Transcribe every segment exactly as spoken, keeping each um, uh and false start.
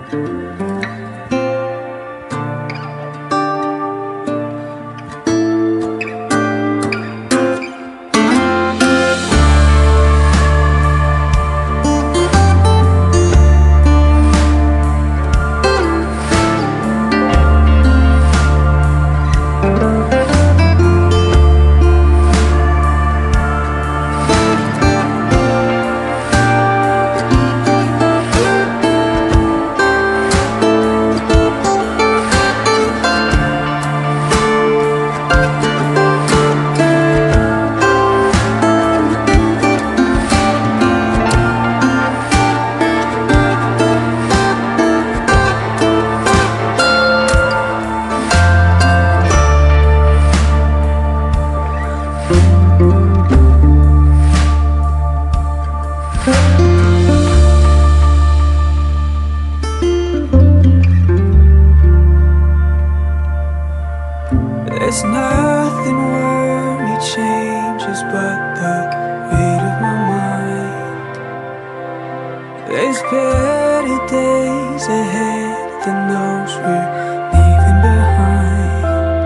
There's nothing worry changes but the weight of my mind. There's better days ahead than those we're leaving behind.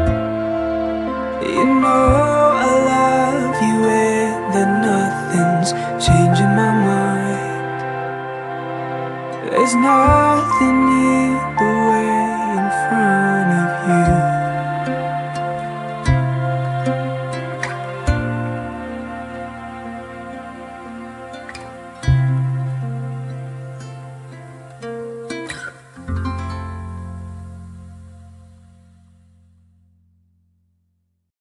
You know I love you and that nothing's changing my mind. There's nothing in the way